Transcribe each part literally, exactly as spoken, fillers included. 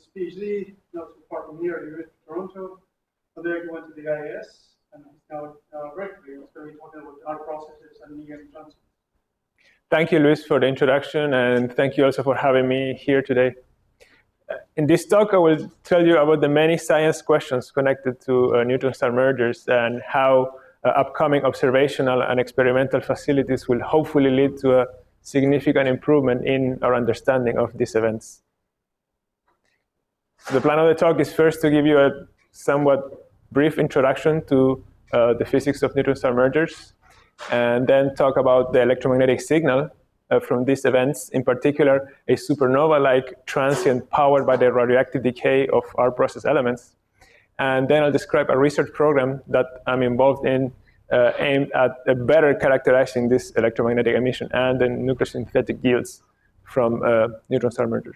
his PhD not too far from here. He went to Toronto, and there he went to the I A S, and he's now uh, Berkeley. He's going to be talking about R processes and negative transfer. Thank you, Luis, for the introduction, and thank you also for having me here today. In this talk, I will tell you about the many science questions connected to uh, neutron star mergers and how uh, upcoming observational and experimental facilities will hopefully lead to a significant improvement in our understanding of these events. So the plan of the talk is first to give you a somewhat brief introduction to uh, the physics of neutron star mergers, and then talk about the electromagnetic signal uh, from these events, in particular a supernova-like transient powered by the radioactive decay of our process elements. And then I'll describe a research program that I'm involved in uh, aimed at uh, better characterizing this electromagnetic emission and the nucleosynthetic yields from uh, neutron star mergers.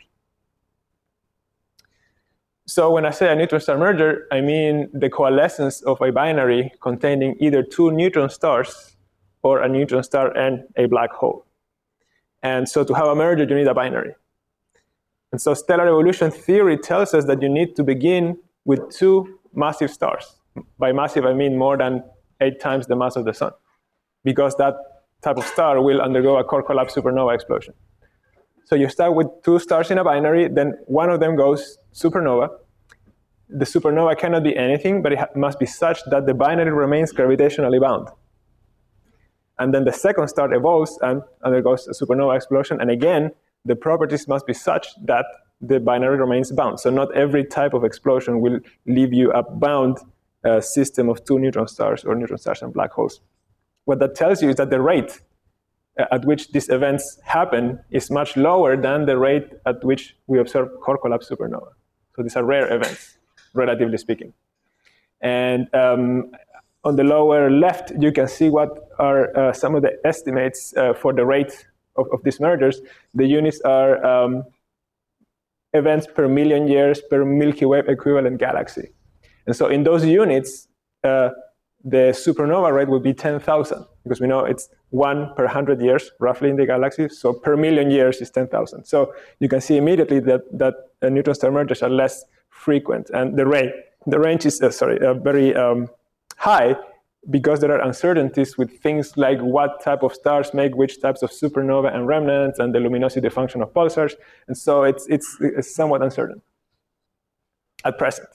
So when I say a neutron star merger, I mean the coalescence of a binary containing either two neutron stars or a neutron star and a black hole. And so to have a merger, you need a binary. And so stellar evolution theory tells us that you need to begin with two massive stars. By massive, I mean more than eight times the mass of the sun, because that type of star will undergo a core collapse supernova explosion. So you start with two stars in a binary, then one of them goes supernova. The supernova cannot be anything, but it must be such that the binary remains gravitationally bound. And then the second star evolves and undergoes a supernova explosion. And again, the properties must be such that the binary remains bound. So not every type of explosion will leave you a bound uh, system of two neutron stars or neutron stars and black holes. What that tells you is that the rate at which these events happen is much lower than the rate at which we observe core collapse supernova. So these are rare events, relatively speaking. And um, on the lower left, you can see what are uh, some of the estimates uh, for the rate of, of these mergers. The units are um, events per million years per Milky Way equivalent galaxy. And so in those units, uh, the supernova rate would be ten thousand, because we know it's one per one hundred years, roughly, in the galaxy. So per million years is ten thousand. So you can see immediately that, that uh, neutron star mergers are less frequent. And the, rate, the range is uh, sorry, uh, very um, high, because there are uncertainties with things like what type of stars make which types of supernova and remnants, and the luminosity function of pulsars. And so it's, it's, it's somewhat uncertain at present.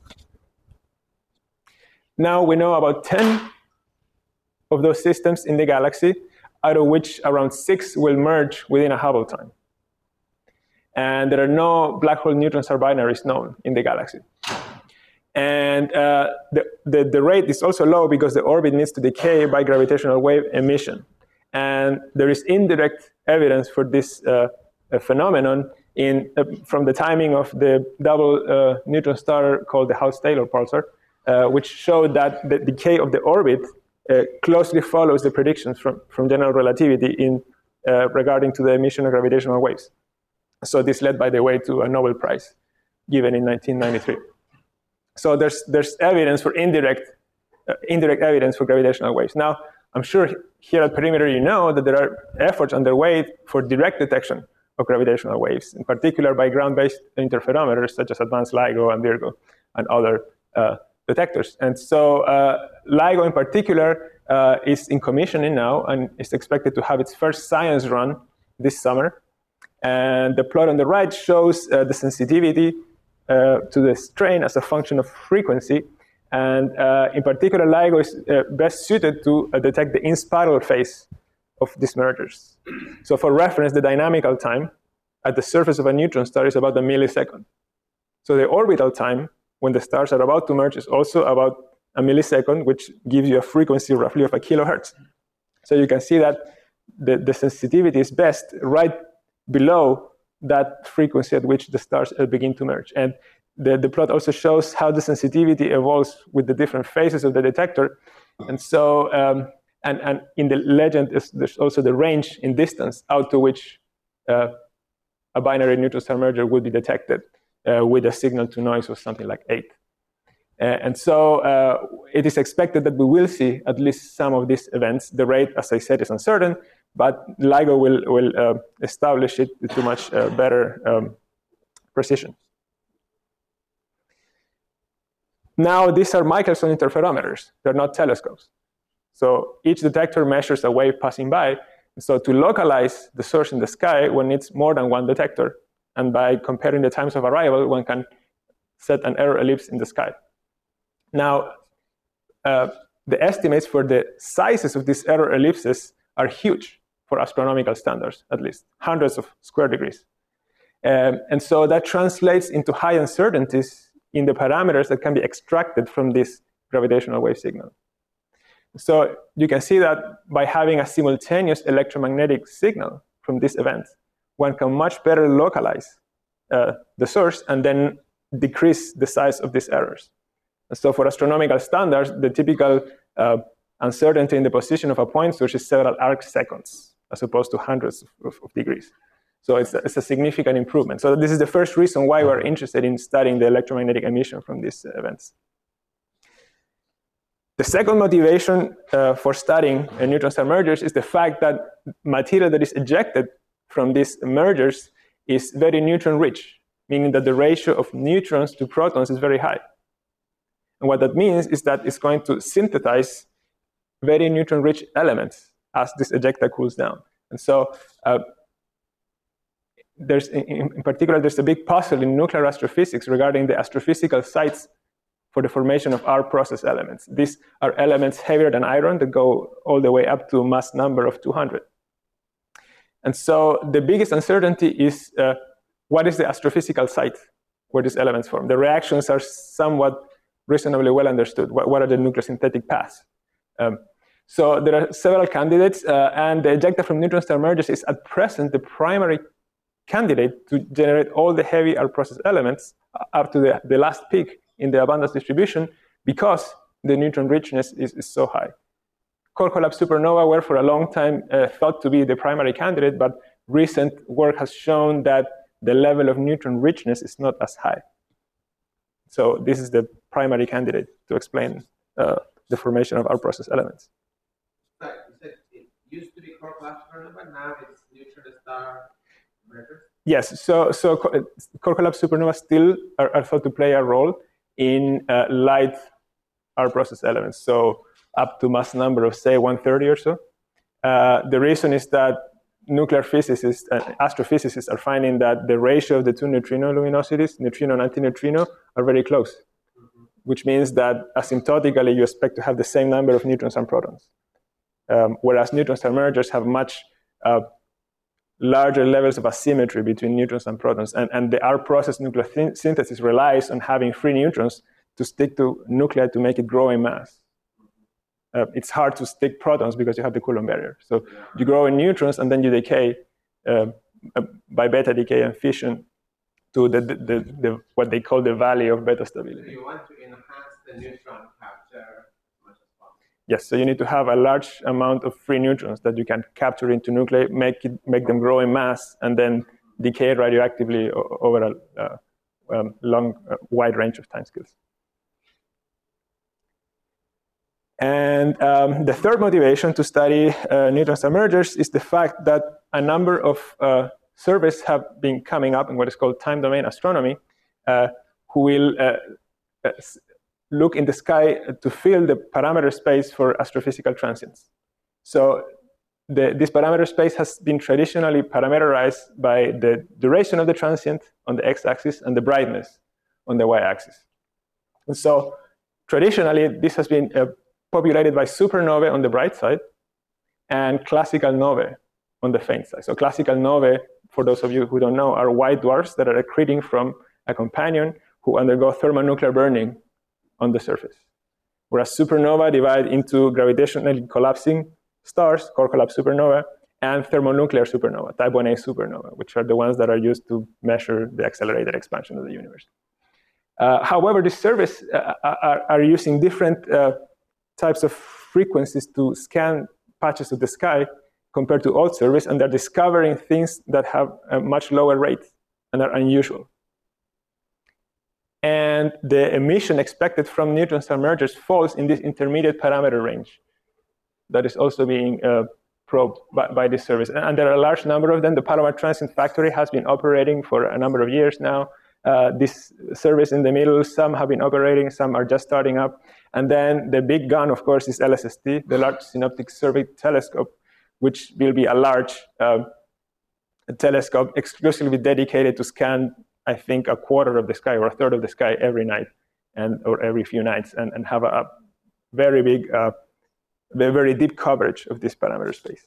Now we know about ten of those systems in the galaxy, out of which around six will merge within a Hubble time. And there are no black hole neutron star binaries known in the galaxy. And uh, the, the, the rate is also low because the orbit needs to decay by gravitational wave emission. And there is indirect evidence for this uh, phenomenon in, uh, from the timing of the double uh, neutron star called the Haus-Taylor pulsar, uh, which showed that the decay of the orbit uh, closely follows the predictions from, from general relativity in uh, regarding to the emission of gravitational waves. So this led, by the way, to a Nobel Prize given in nineteen ninety-three. So there's, there's evidence for indirect, uh, indirect evidence for gravitational waves. Now, I'm sure here at Perimeter you know that there are efforts underway for direct detection of gravitational waves, in particular by ground-based interferometers such as Advanced LIGO and Virgo and other uh, detectors. And so uh, LIGO in particular uh, is in commissioning now and is expected to have its first science run this summer. And the plot on the right shows uh, the sensitivity Uh, to the strain as a function of frequency. And uh, in particular, LIGO is uh, best suited to uh, detect the in-spiral phase of these mergers. So for reference, the dynamical time at the surface of a neutron star is about a millisecond. So the orbital time, when the stars are about to merge, is also about a millisecond, which gives you a frequency roughly of a kilohertz. So you can see that the, the sensitivity is best right below that frequency at which the stars begin to merge. And the, the plot also shows how the sensitivity evolves with the different phases of the detector. And so, um, and, and in the legend, is, there's also the range in distance out to which uh, a binary neutron star merger would be detected uh, with a signal to noise of something like eight. Uh, and so uh, it is expected that we will see at least some of these events. The rate, as I said, is uncertain, but LIGO will, will uh, establish it to much uh, better um, precision. now these are Michelson interferometers. They're not telescopes. So each detector measures a wave passing by. So to localize the source in the sky, one needs more than one detector. And by comparing the times of arrival, one can set an error ellipse in the sky. Now, uh, the estimates for the sizes of these error ellipses are huge for astronomical standards, at least, hundreds of square degrees. Um, and so that translates into high uncertainties in the parameters that can be extracted from this gravitational wave signal. So you can see that by having a simultaneous electromagnetic signal from this event, one can much better localize uh, the source and then decrease the size of these errors. And so for astronomical standards, the typical uh, uncertainty in the position of a point source is several arc seconds, as opposed to hundreds of, of, of degrees. So it's a, it's a significant improvement. So this is the first reason why we're interested in studying the electromagnetic emission from these events. The second motivation uh, for studying uh, neutron star mergers is the fact that material that is ejected from these mergers is very neutron rich, meaning that the ratio of neutrons to protons is very high. And what that means is that it's going to synthesize very neutron rich elements as this ejecta cools down. And so uh, there's, in, in particular, there's a big puzzle in nuclear astrophysics regarding the astrophysical sites for the formation of our process elements. These are elements heavier than iron that go all the way up to a mass number of two hundred. And so the biggest uncertainty is uh, what is the astrophysical site where these elements form? The reactions are somewhat reasonably well understood. What, what are the nucleosynthetic paths? Um, so there are several candidates, uh, and the ejecta from neutron star mergers is at present the primary candidate to generate all the heavy R process elements up to the, the last peak in the abundance distribution, because the neutron richness is, is so high. Core collapse supernova were for a long time uh, thought to be the primary candidate, but recent work has shown that the level of neutron richness is not as high. So this is the primary candidate to explain uh, the formation of our process elements. So you said it used to be core collapse supernova, now it's neutron star mergers? Yes, so, so core collapse supernova still are, are thought to play a role in uh, light R process elements, so up to mass number of, say, one thirty or so. Uh, the reason is that nuclear physicists and astrophysicists are finding that the ratio of the two neutrino luminosities, neutrino and antineutrino, are very close, mm-hmm. which means that asymptotically you expect to have the same number of neutrons and protons. Um, whereas neutron star mergers have much uh, larger levels of asymmetry between neutrons and protons. And, and the R process nuclear th- synthesis relies on having free neutrons to stick to nuclei to make it grow in mass. Uh, it's hard to stick protons because you have the Coulomb barrier. So you grow in neutrons and then you decay uh, by beta decay and fission to the, the, the, the what they call the valley of beta stability. So you want to enhance the neutron capture as much as possible. Yes, so you need to have a large amount of free neutrons that you can capture into nuclei, make it, make them grow in mass, and then decay radioactively over a uh, um, long, uh, wide range of timescales. And um, the third motivation to study uh, neutron star mergers is the fact that a number of uh, surveys have been coming up in what is called time domain astronomy, uh, who will uh, uh, look in the sky to fill the parameter space for astrophysical transients. So the, this parameter space has been traditionally parameterized by the duration of the transient on the x-axis and the brightness on the y-axis. And so traditionally, this has been uh, populated by supernovae on the bright side and classical novae on the faint side. So classical novae, for those of you who don't know, are white dwarfs that are accreting from a companion who undergo thermonuclear burning on the surface. Whereas supernova divide into gravitationally collapsing stars, core collapse supernova, and thermonuclear supernova, type one A supernova, which are the ones that are used to measure the accelerated expansion of the universe. Uh, however, these surveys uh, are, are using different uh, types of frequencies to scan patches of the sky compared to old surveys, and they're discovering things that have a much lower rate and are unusual. And the emission expected from neutron star mergers falls in this intermediate parameter range that is also being uh, probed by, by this service. And there are a large number of them. The Palomar Transient Factory has been operating for a number of years now. uh, this service in the middle. Some have been operating, some are just starting up. And then the big gun, of course, is L S S T, the Large Synoptic Survey Telescope, which will be a large uh, telescope exclusively dedicated to scan, I think, a quarter of the sky or a third of the sky every night and or every few nights, and, and have a, a very big, uh, very deep coverage of this parameter space.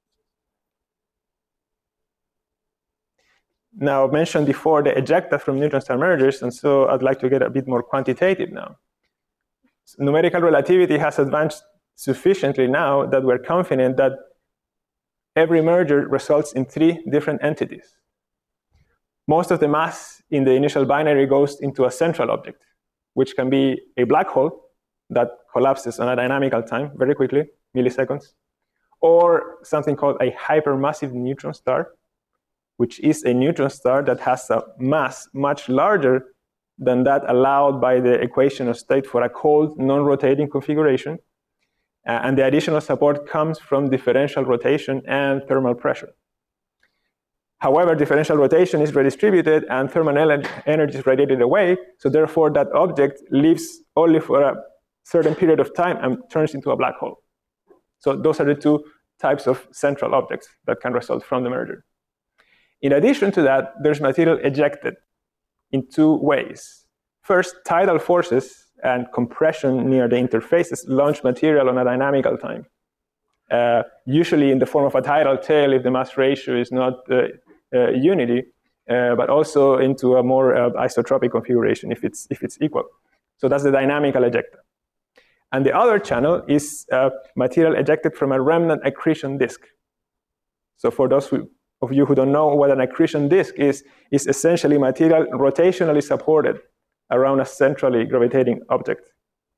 Now, I mentioned before the ejecta from neutron star mergers, and so I'd like to get a bit more quantitative now. So numerical relativity has advanced sufficiently now that we're confident that every merger results in three different entities. Most of the mass in the initial binary goes into a central object, which can be a black hole that collapses on a dynamical time very quickly, milliseconds, or something called a hypermassive neutron star, which is a neutron star that has a mass much larger than that allowed by the equation of state for a cold, non-rotating configuration. Uh, and the additional support comes from differential rotation and thermal pressure. However, differential rotation is redistributed and thermal energy is radiated away, so therefore that object lives only for a certain period of time and turns into a black hole. So those are the two types of central objects that can result from the merger. In addition to that, there's material ejected in two ways. First, tidal forces and compression near the interfaces launch material on a dynamical time, uh, usually in the form of a tidal tail if the mass ratio is not uh, uh, unity, uh, but also into a more uh, isotropic configuration if it's, if it's equal. So that's the dynamical ejecta. And the other channel is uh, material ejected from a remnant accretion disk. So for those who, of you who don't know what an accretion disk is, is essentially material rotationally supported around a centrally gravitating object.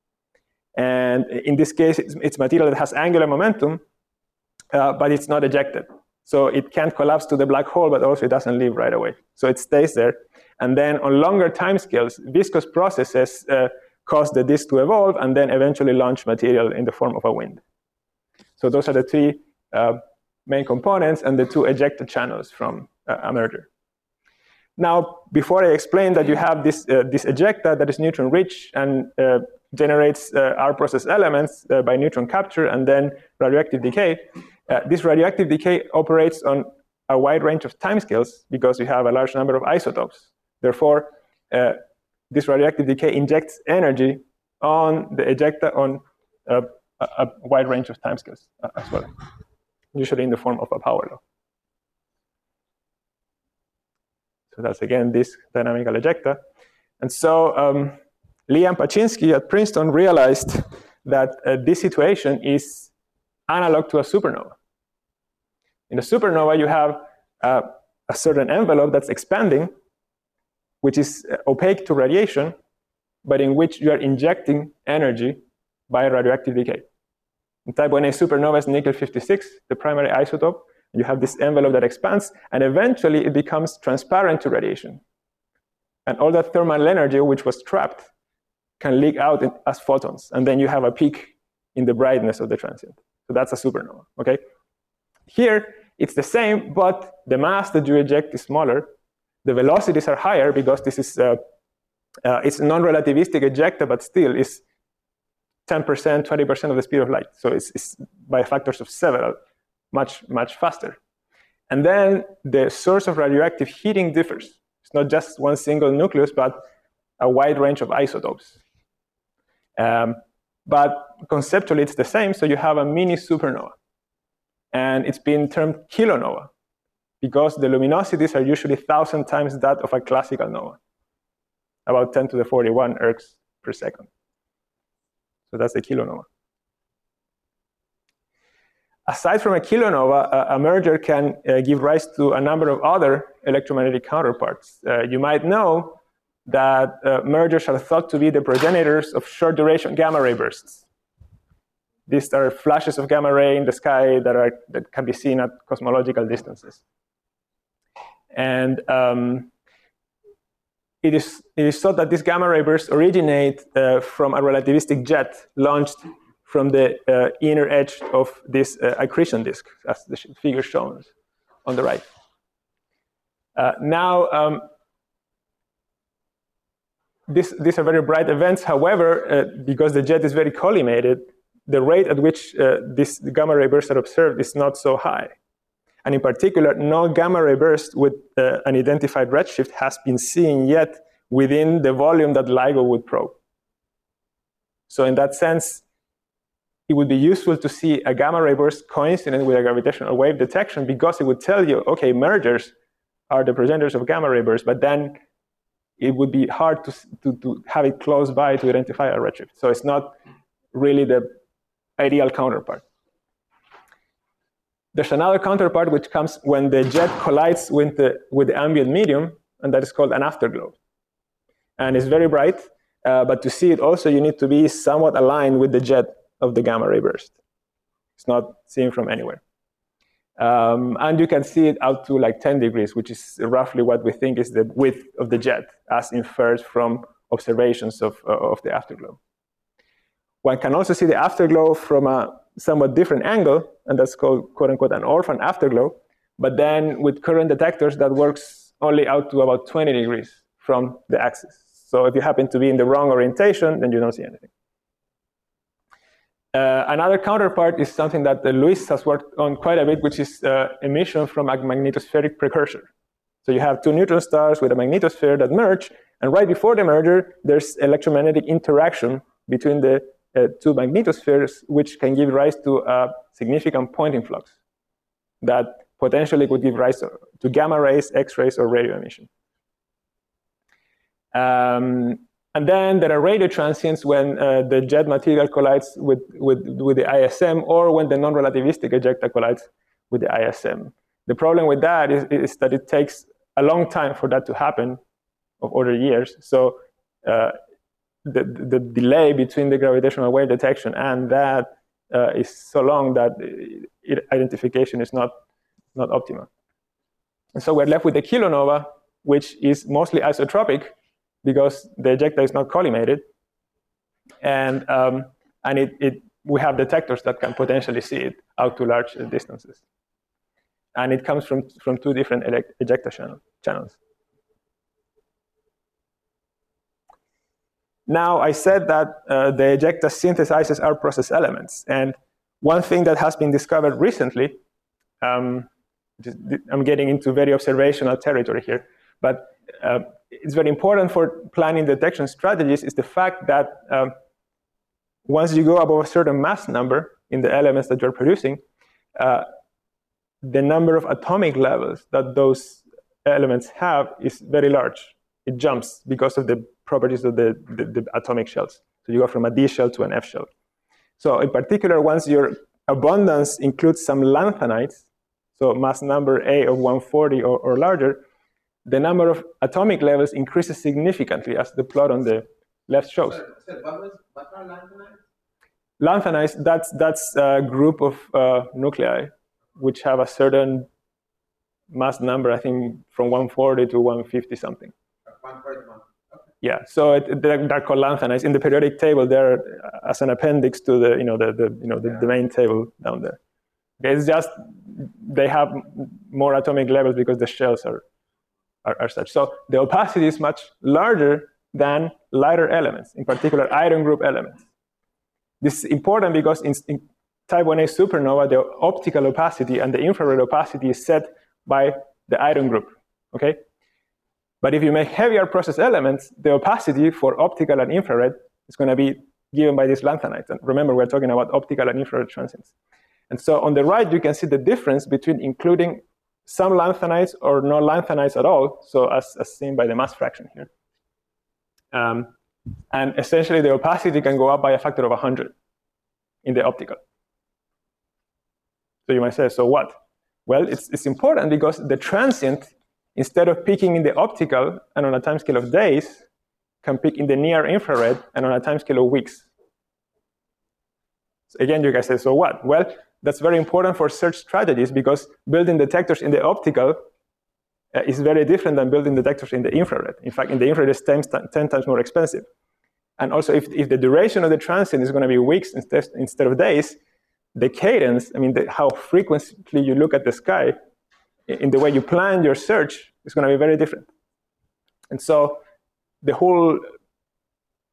And in this case, it's, it's material that has angular momentum, uh, but it's not ejected. So it can't collapse to the black hole, but also it doesn't leave right away. So it stays there. And then on longer timescales, viscous processes uh, cause the disk to evolve and then eventually launch material in the form of a wind. So those are the three uh, main components and the two ejected channels from uh, a merger. Now, before I explain that you have this, uh, this ejecta that is neutron-rich and uh, generates uh, R-process elements uh, by neutron capture and then radioactive decay, uh, this radioactive decay operates on a wide range of timescales because you have a large number of isotopes. Therefore, uh, this radioactive decay injects energy on the ejecta on uh, a, a wide range of timescales uh, as well, usually in the form of a power law. So that's, again, this dynamical ejecta. And so um, Liam Paczynski at Princeton realized that uh, this situation is analog to a supernova. In a supernova, you have uh, a certain envelope that's expanding, which is opaque to radiation, but in which you are injecting energy by radioactive decay. In type one A supernova is nickel fifty-six, the primary isotope. You have this envelope that expands, and eventually it becomes transparent to radiation. And all that thermal energy, which was trapped, can leak out in, as photons, and then you have a peak in the brightness of the transient. So that's a supernova, okay? Here, it's the same, but the mass that you eject is smaller. The velocities are higher because this is uh, uh, it's non-relativistic ejecta, but still is ten percent, twenty percent of the speed of light. So it's, it's by factors of several, much, much faster. And then the source of radioactive heating differs. It's not just one single nucleus, but a wide range of isotopes. Um, but conceptually, it's the same. So you have a mini supernova. And it's been termed kilonova because the luminosities are usually one thousand times that of a classical nova, about ten to the forty-one ergs per second. So that's a kilonova. Aside from a kilonova, a, a merger can uh, give rise to a number of other electromagnetic counterparts. Uh, you might know that uh, mergers are thought to be the progenitors of short-duration gamma-ray bursts. These are flashes of gamma ray in the sky that, are, that can be seen at cosmological distances. And um, it, is, it is thought that these gamma ray bursts originate uh, from a relativistic jet launched from the uh, inner edge of this uh, accretion disk, as the figure shows on the right. Uh, now, um, this, these are very bright events. However, uh, because the jet is very collimated, the rate at which uh, this gamma ray bursts are observed is not so high. And in particular, no gamma ray burst with uh, an identified redshift has been seen yet within the volume that LIGO would probe. So in that sense, it would be useful to see a gamma ray burst coincident with a gravitational wave detection, because it would tell you, okay, mergers are the progenitors of gamma ray bursts, but then it would be hard to, to, to have it close by to identify a redshift. So it's not really the ideal counterpart. There's another counterpart which comes when the jet collides with the, with the ambient medium, and that is called an afterglow. And it's very bright, uh, but to see it also, you need to be somewhat aligned with the jet of the gamma ray burst. It's not seen from anywhere. Um, and you can see it out to like ten degrees, which is roughly what we think is the width of the jet, as inferred from observations of, uh, of the afterglow. One can also see the afterglow from a somewhat different angle, and that's called, quote unquote, an orphan afterglow. But then with current detectors, that works only out to about twenty degrees from the axis. So if you happen to be in the wrong orientation, then you don't see anything. Uh, another counterpart is something that uh, Luis has worked on quite a bit, which is uh, emission from a magnetospheric precursor. So you have two neutron stars with a magnetosphere that merge, and right before the merger, there's electromagnetic interaction between the uh, two magnetospheres, which can give rise to a significant Poynting flux that potentially could give rise to gamma rays, X-rays, or radio emission. Um, And then there are radio transients when uh, the jet material collides with, with, with the I S M, or when the non-relativistic ejecta collides with the I S M. The problem with that is, is that it takes a long time for that to happen, of other years. So uh, the, the delay between the gravitational wave detection and that uh, is so long that it, identification is not, not optimal. And so we're left with the kilonova, which is mostly isotropic, because the ejecta is not collimated, and um, and it, it we have detectors that can potentially see it out to large distances, and it comes from from two different ejecta channel, channels. Now I said that uh, the ejecta synthesizes our process elements, and one thing that has been discovered recently, um, I'm getting into very observational territory here, but uh, it's very important for planning detection strategies, is the fact that um, once you go above a certain mass number in the elements that you're producing, uh, the number of atomic levels that those elements have is very large. It jumps because of the properties of the, the, the atomic shells. So you go from a D shell to an F shell. So in particular, once your abundance includes some lanthanides, so mass number A of one forty or, or larger, the number of atomic levels increases significantly, as the plot on the left shows. So, so what, was, what are lanthanides? Lanthanides, that's, that's a group of uh, nuclei which have a certain mass number, I think from one forty to one fifty something. one forty-one. Okay. Yeah, so it, they're, they're called lanthanides. In the periodic table, they're as an appendix to the, you know, the, the, you know, the, yeah. the main table down there. Okay, it's just they have more atomic levels because the shells are Are, are such. So the opacity is much larger than lighter elements, in particular iron group elements. This is important because in, in type one A supernova, the optical opacity and the infrared opacity is set by the iron group, okay? But if you make heavier process elements, the opacity for optical and infrared is going to be given by these lanthanides. And remember, we're talking about optical and infrared transients. And so on the right, you can see the difference between including some lanthanides or no lanthanides at all, so as, as seen by the mass fraction here. Um, and essentially, the opacity can go up by a factor of one hundred in the optical. So you might say, so what? Well, it's, it's important because the transient, instead of peaking in the optical and on a timescale of days, can peak in the near infrared and on a timescale of weeks. So again, you guys say, so what? Well, that's very important for search strategies, because building detectors in the optical uh, is very different than building detectors in the infrared. In fact, in the infrared, it's ten, ten times more expensive. And also, if, if the duration of the transient is going to be weeks instead, instead of days, the cadence, I mean, the, how frequently you look at the sky, in the way you plan your search, is going to be very different. And so the whole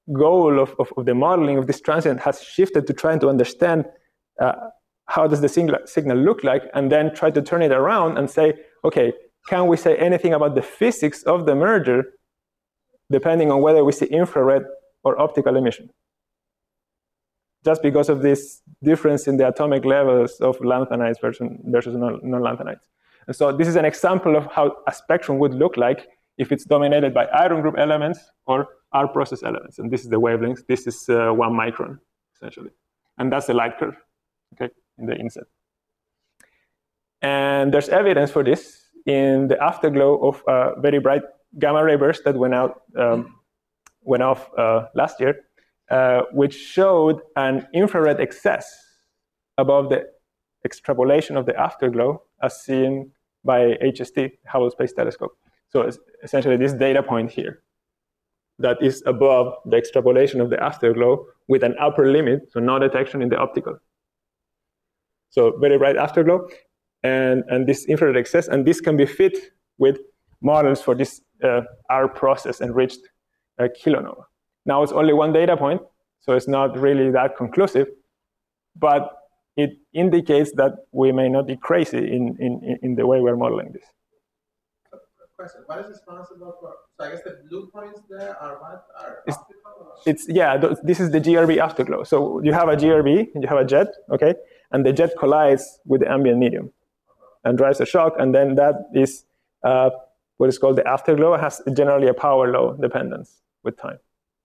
goal of, of, of the modeling of this transient has shifted to trying to understand uh, how does the signal, signal look like, and then try to turn it around and say, okay, can we say anything about the physics of the merger depending on whether we see infrared or optical emission? Just because of this difference in the atomic levels of lanthanides versus, versus non-lanthanides. And so this is an example of how a spectrum would look like if it's dominated by iron group elements or R process elements. And this is the wavelength. This is uh, one micron, essentially. And that's the light curve, okay, in the inset. And there's evidence for this in the afterglow of a very bright gamma ray burst that went out, um, went off uh, last year, uh, which showed an infrared excess above the extrapolation of the afterglow as seen by H S T, Hubble Space Telescope. So it's essentially this data point here that is above the extrapolation of the afterglow with an upper limit, so no detection in the optical. So very bright afterglow and, and this infrared excess, and this can be fit with models for this uh, R process enriched uh, kilonova. Now it's only one data point, so it's not really that conclusive, but it indicates that we may not be crazy in, in, in the way we're modeling this. Question: what is responsible for? So I guess the blue points there are what are it's, optical. Or? It's yeah. Th this is the G R B afterglow. So you have a G R B and you have a jet, okay, and the jet collides with the ambient medium and drives a shock, and then that is uh, what is called the afterglow. It has generally a power law dependence with time.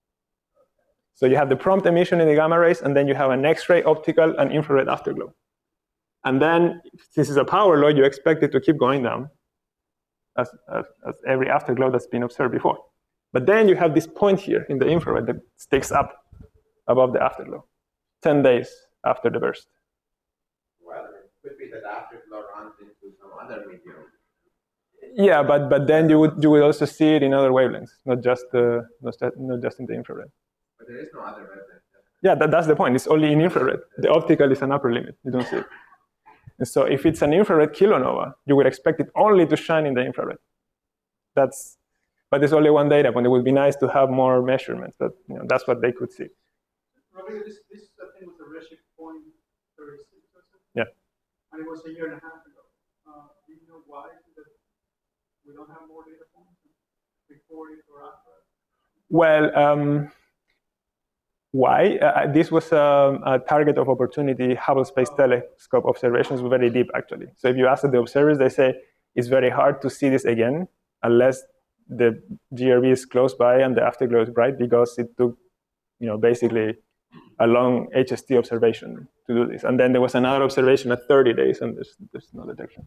So you have the prompt emission in the gamma rays, and then you have an X-ray, optical, and infrared afterglow. And then, if this is a power law, you expect it to keep going down as, as, as every afterglow that's been observed before. But then you have this point here in the infrared that sticks up above the afterglow, ten days after the burst. Well, it could be that afterglow runs into some other medium. Yeah, but but then you would you would also see it in other wavelengths, not just uh, not, not just in the infrared. But there is no other wavelength. Yeah, that, that's the point. It's only in infrared. The optical is an upper limit. You don't see it. And so if it's an infrared kilonova, you would expect it only to shine in the infrared. That's, but there's only one data point. It would be nice to have more measurements, but you know, that's what they could see. Rodrigo, this, this I think was a redshift point thirty-six or something. Yeah. And it was a year and a half ago. Uh, do you know why that we don't have more data points before it or after it? Well, um, why? Uh, this was a, a target of opportunity. Hubble Space Telescope observations were very deep, actually. So if you ask the observers, they say it's very hard to see this again unless the G R B is close by and the afterglow is bright, because it took, you know, basically a long H S T observation to do this. And then there was another observation at thirty days, and there's, there's no detection.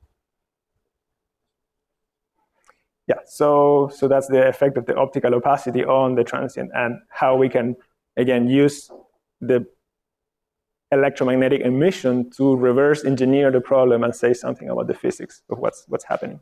Yeah, so, so that's the effect of the optical opacity on the transient and how we can, again, use the electromagnetic emission to reverse engineer the problem and say something about the physics of what's, what's happening.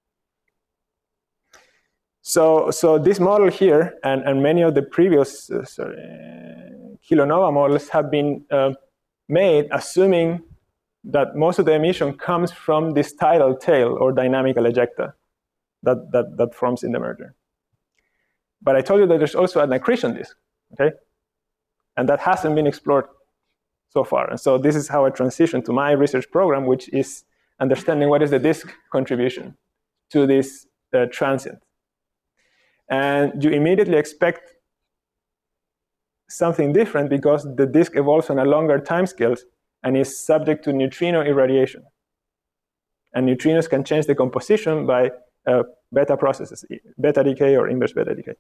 So, so this model here and, and many of the previous uh, sorry, uh, kilonova models have been uh, made assuming that most of the emission comes from this tidal tail or dynamical ejecta that, that, that forms in the merger. But I told you that there's also an accretion disk, okay? And that hasn't been explored so far. And so this is how I transition to my research program, which is understanding what is the disk contribution to this uh, transient. And you immediately expect something different because the disk evolves on a longer timescales and is subject to neutrino irradiation. And neutrinos can change the composition by uh, beta processes, beta decay or inverse beta decay.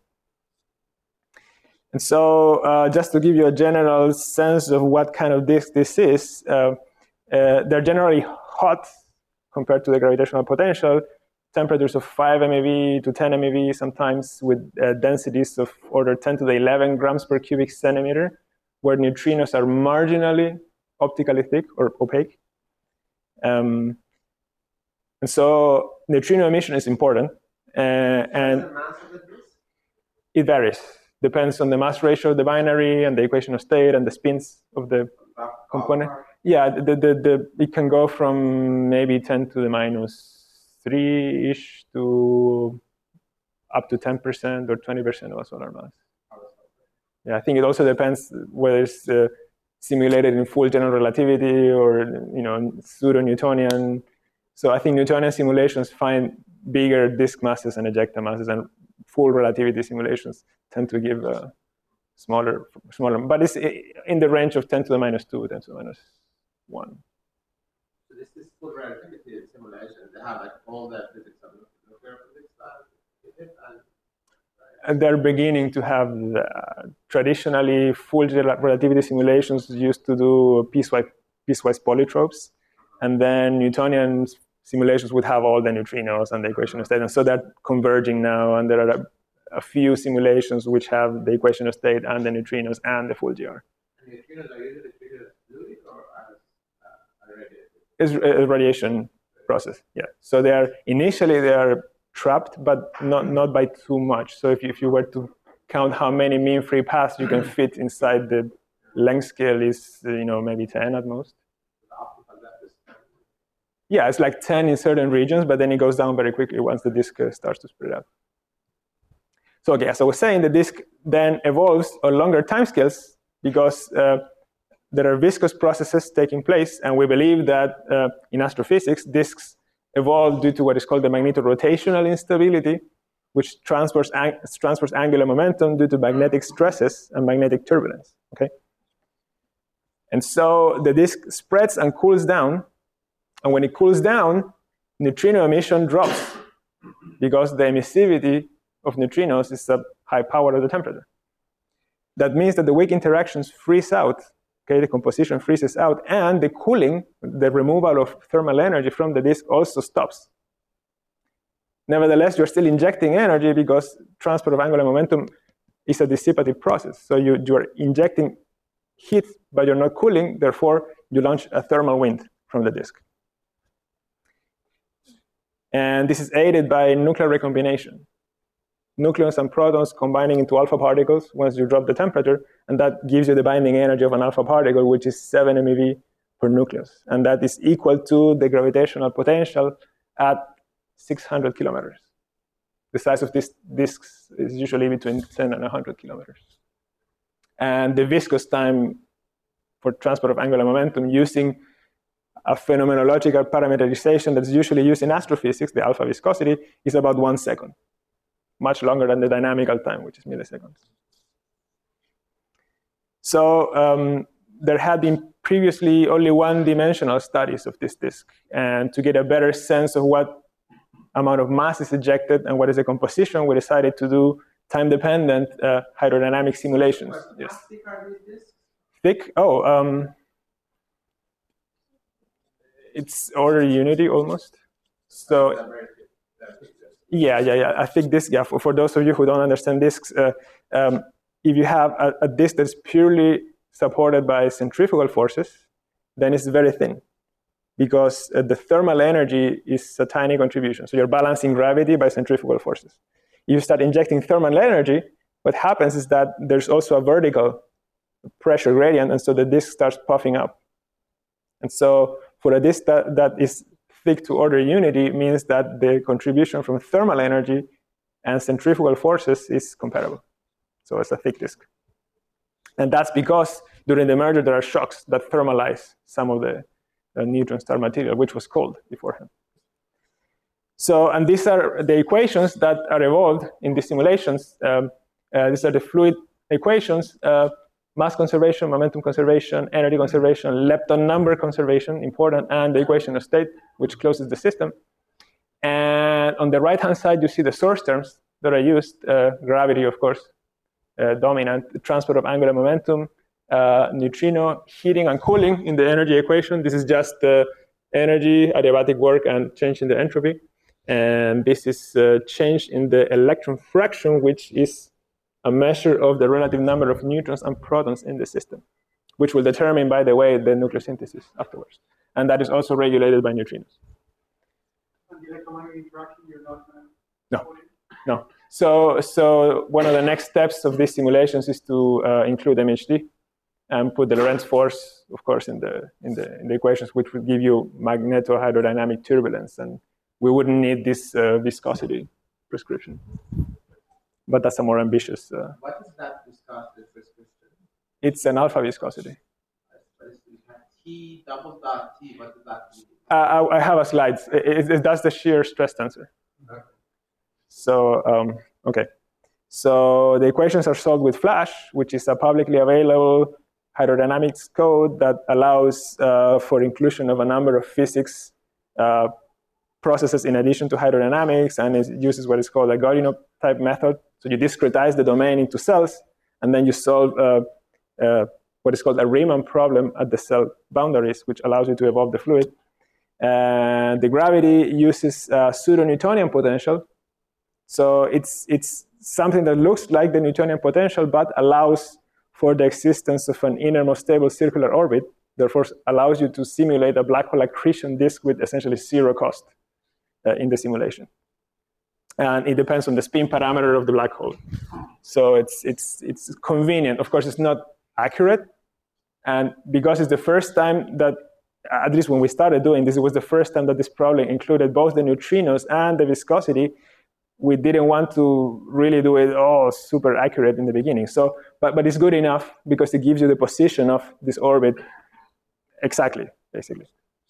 And so uh, just to give you a general sense of what kind of disk this is, uh, uh, they're generally hot compared to the gravitational potential, temperatures of five MeV to ten MeV, sometimes with uh, densities of order ten to the eleven grams per cubic centimeter, where neutrinos are marginally optically thick or opaque. Um, and so neutrino emission is important. Uh, and the mass of the disk? It varies. Depends on the mass ratio of the binary and the equation of state and the spins of the Ballpark. component. Yeah, the, the, the, it can go from maybe ten to the minus three-ish to up to ten percent or twenty percent of a solar mass. Yeah, I think it also depends whether it's uh, simulated in full general relativity or you know pseudo-Newtonian. So I think Newtonian simulations find bigger disk masses and ejecta masses, and full relativity simulations tend to give uh, smaller, smaller. But it's in the range of ten to the minus two, ten to the minus one. So this is full relativity simulation. They have like all the physics of nuclear physics in it, and And they're beginning to have the, uh, traditionally full relativity simulations used to do piecewise, piecewise polytropes, and then Newtonian simulations would have all the neutrinos and the equation of state, and so they're converging now, and there are a, a few simulations which have the equation of state and the neutrinos and the full G R. And neutrinos are usually treated as fluid or as uh, radiated? It's a radiation process, yeah. So they are initially they are trapped, but not, not by too much. So if you, if you were to count how many mean free paths you can fit inside the length scale is, you know, maybe ten at most. Yeah, it's like ten in certain regions, but then it goes down very quickly once the disk uh, starts to spread out. So okay, as I was saying, the disk then evolves on longer timescales because uh, there are viscous processes taking place, and we believe that uh, in astrophysics, disks evolved due to what is called the magnetorotational instability, which transfers, ang transfers angular momentum due to magnetic stresses and magnetic turbulence, okay? And so the disk spreads and cools down, and when it cools down, neutrino emission drops because the emissivity of neutrinos is a high power of the temperature. That means that the weak interactions freeze out. Okay, the composition freezes out, and the cooling, the removal of thermal energy from the disk also stops. Nevertheless, you're still injecting energy because transfer of angular momentum is a dissipative process. So you, you are injecting heat, but you're not cooling. Therefore, you launch a thermal wind from the disk. And this is aided by nuclear recombination. Nucleons and protons combining into alpha particles once you drop the temperature, and that gives you the binding energy of an alpha particle, which is seven MeV per nucleus. And that is equal to the gravitational potential at six hundred kilometers. The size of these disks is usually between ten and one hundred kilometers. And the viscous time for transport of angular momentum using a phenomenological parameterization that's usually used in astrophysics, the alpha viscosity, is about one second. Much longer than the dynamical time, which is milliseconds. So um, there had been previously only one-dimensional studies of this disk, and to get a better sense of what amount of mass is ejected and what is the composition, we decided to do time-dependent uh, hydrodynamic simulations. What, yes. How thick are these disks? Thick? Oh, um, it's order unity almost. So. Yeah, yeah, yeah. I think this, yeah, for, for those of you who don't understand disks, uh, um, if you have a, a disk that's purely supported by centrifugal forces, then it's very thin because uh, the thermal energy is a tiny contribution. So you're balancing gravity by centrifugal forces. If you start injecting thermal energy, what happens is that there's also a vertical pressure gradient, and so the disk starts puffing up. And so for a disk that, that is thick to order unity means that the contribution from thermal energy and centrifugal forces is comparable. So it's a thick disk. And that's because during the merger, there are shocks that thermalize some of the uh, neutron star material, which was cold beforehand. So, and these are the equations that are evolved in these simulations. Um, uh, these are the fluid equations. Uh, mass conservation, momentum conservation, energy conservation, lepton number conservation, important, and the equation of state, which closes the system. And on the right-hand side, you see the source terms that are used, uh, gravity, of course, uh, dominant, transfer of angular momentum, uh, neutrino, heating and cooling in the energy equation. This is just the energy, adiabatic work, and change in the entropy. And this is uh, change in the electron fraction, which is a measure of the relative number of neutrons and protons in the system, which will determine, by the way, the nucleosynthesis afterwards. And that is also regulated by neutrinos. And the electromagnetic interaction, you're not going to... No, no. So, so one of the next steps of these simulations is to uh, include M H D and put the Lorentz force, of course, in the, in the, in the equations, which would give you magneto-hydrodynamic turbulence. And we wouldn't need this uh, viscosity prescription. But that's a more ambitious. Uh, what is that viscosity prescription? It's an alpha viscosity. T double dot T, what does that mean? Uh, I, I have a slide. It, it, that's the shear stress tensor. Okay. So, um, okay. So the equations are solved with Flash, which is a publicly available hydrodynamics code that allows uh, for inclusion of a number of physics uh, processes in addition to hydrodynamics, and it uses what is called a Godunov type method. So you discretize the domain into cells, and then you solve uh, uh, what is called a Riemann problem at the cell boundaries, which allows you to evolve the fluid. And the gravity uses uh, pseudo-Newtonian potential. So it's, it's something that looks like the Newtonian potential, but allows for the existence of an innermost stable circular orbit, therefore allows you to simulate a black hole accretion disk with essentially zero cost uh, in the simulation. And it depends on the spin parameter of the black hole. So it's, it's, it's convenient. Of course, it's not accurate. And because it's the first time that, at least when we started doing this, it was the first time that this problem included both the neutrinos and the viscosity. We didn't want to really do it all super accurate in the beginning. So, but, but it's good enough because it gives you the position of this orbit exactly, basically.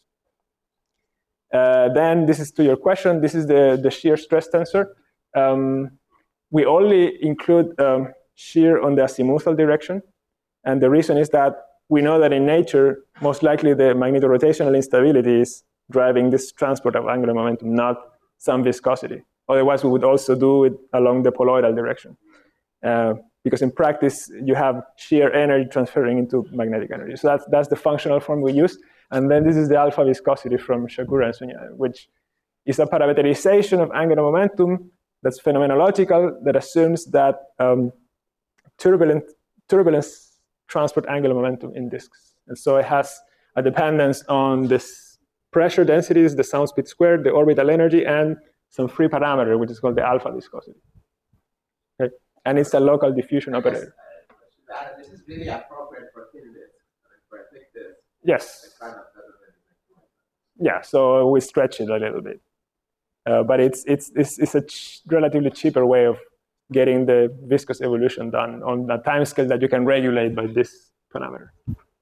Uh, then this is to your question. This is the, the shear stress tensor. Um, we only include um, shear on the azimuthal direction. And the reason is that we know that in nature, most likely the magnetorotational instability is driving this transport of angular momentum, not some viscosity. Otherwise, we would also do it along the poloidal direction. Uh, because in practice, you have shear energy transferring into magnetic energy. So that's, that's the functional form we use. And then this is the alpha viscosity from Shakura and Sunya, which is a parameterization of angular momentum that's phenomenological, that assumes that um, turbulent, turbulence transport angular momentum in disks. And so it has a dependence on this pressure densities, the sound speed squared, the orbital energy, and some free parameter, which is called the alpha viscosity. Okay? And it's a local diffusion operator. Uh, this is really appropriate for thin disks, for thick disks. Yes. Kind of really yeah, so we stretch it a little bit. Uh, but it's, it's, it's, it's a ch relatively cheaper way of getting the viscous evolution done on a time scale that you can regulate by this parameter.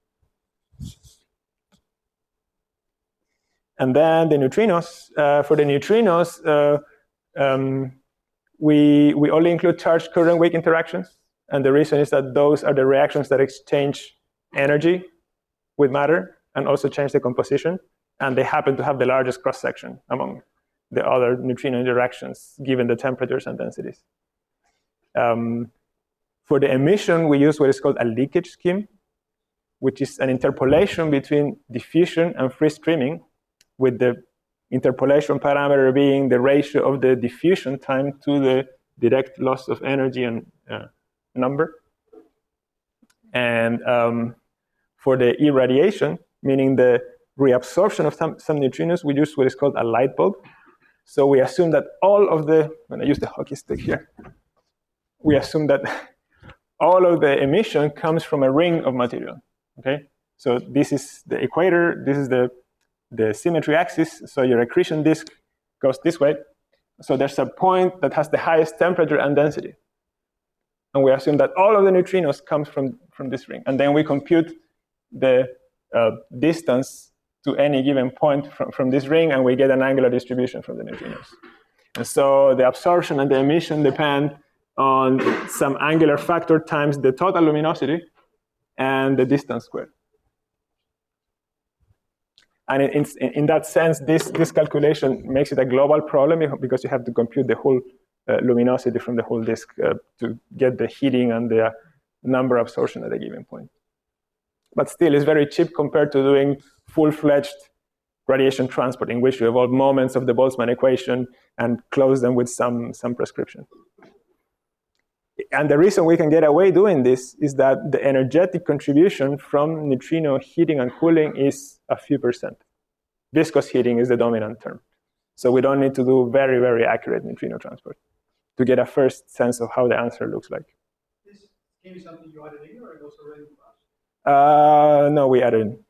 And then the neutrinos. Uh, for the neutrinos, uh, um, we, we only include charged current weak interactions. And the reason is that those are the reactions that exchange energy with matter and also change the composition. And they happen to have the largest cross-section among the other neutrino interactions, given the temperatures and densities. Um, for the emission, we use what is called a leakage scheme, which is an interpolation between diffusion and free streaming, with the interpolation parameter being the ratio of the diffusion time to the direct loss of energy and uh, number. And um, for the irradiation, meaning the reabsorption of some, some neutrinos, we use what is called a light bulb. So we assume that all of the, when I use the hockey stick here, we assume that all of the emission comes from a ring of material, okay? So this is the equator, this is the, the symmetry axis, so your accretion disk goes this way. So there's a point that has the highest temperature and density. And we assume that all of the neutrinos comes from, from this ring. And then we compute the uh, distance to any given point from, from this ring, and we get an angular distribution from the neutrinos. And so the absorption and the emission depend on some angular factor times the total luminosity and the distance squared. And in, in, in that sense, this, this calculation makes it a global problem because you have to compute the whole uh, luminosity from the whole disk uh, to get the heating and the number absorption at a given point. But still, it's very cheap compared to doing full-fledged radiation transport, in which you evolve moments of the Boltzmann equation and close them with some, some prescription. And the reason we can get away doing this is that the energetic contribution from neutrino heating and cooling is a few percent. Viscous heating is the dominant term. So we don't need to do very, very accurate neutrino transport to get a first sense of how the answer looks like. This scheme is something you added in, or it was already in class? Uh, no, we added in.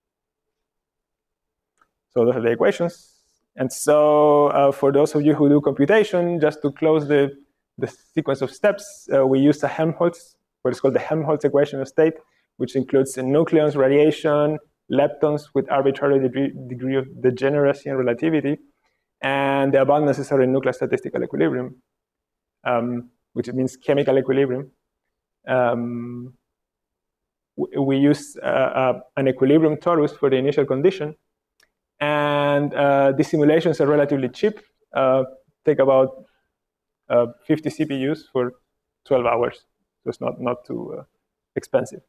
So those are the equations. And so uh, for those of you who do computation, just to close the, the sequence of steps, uh, we use a Helmholtz what is called the Helmholtz equation of state, which includes nucleons, radiation, leptons with arbitrary degree, degree of degeneracy and relativity, and the abundances are in nuclear statistical equilibrium, um, which means chemical equilibrium. Um, we use uh, uh, an equilibrium torus for the initial condition, and uh, these simulations are relatively cheap, uh, take about uh, fifty C P Us for twelve hours, so it's not, not too uh, expensive.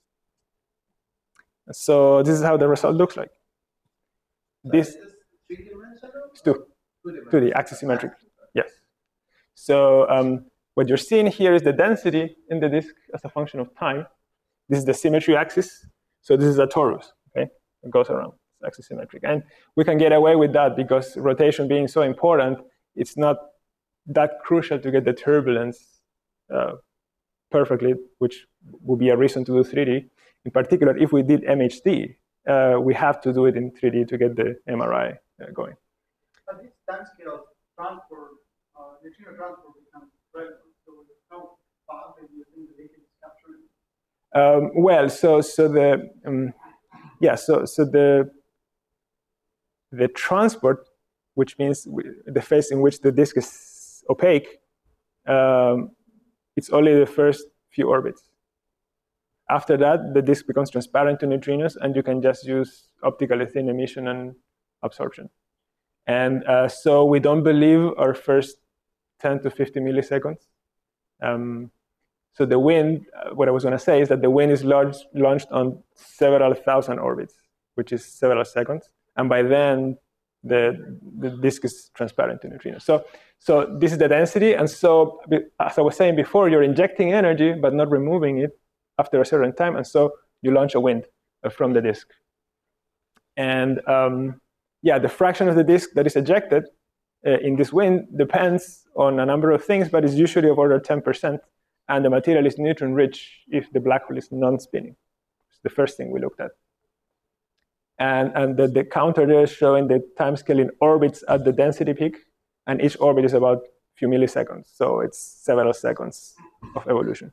So this is how the result looks like. This is three-dimensional? It's two, two D, axisymmetric, yes. So um, what you're seeing here is the density in the disk as a function of time. This is the symmetry axis. So this is a torus, okay? It goes around, it's axisymmetric. And we can get away with that because rotation being so important, it's not that crucial to get the turbulence uh, perfectly, which would be a reason to do three D. In particular, if we did M H D, uh, we have to do it in three D to get the M R I uh, going. But this time scale transfer, uh, neutrino transfer becomes relevant. So how fast do you think the leakage is capturing? Um, well, so so the um, yeah, so so the the transport, which means the phase in which the disk is opaque, um, it's only the first few orbits. After that, the disk becomes transparent to neutrinos, and you can just use optically thin emission and absorption. And uh, so we don't believe our first ten to fifty milliseconds. Um, so the wind, uh, what I was going to say is that the wind is launched, launched on several thousand orbits, which is several seconds. And by then, the, the disk is transparent to neutrinos. So, so this is the density. And so, as I was saying before, you're injecting energy, but not removing it after a certain time, and so you launch a wind uh, from the disk. And um, yeah, the fraction of the disk that is ejected uh, in this wind depends on a number of things, but it's usually of order ten percent, and the material is neutron-rich if the black hole is non-spinning. It's the first thing we looked at. And, and the, the counter there is showing the time scale in orbits at the density peak, and each orbit is about a few milliseconds, so it's several seconds of evolution.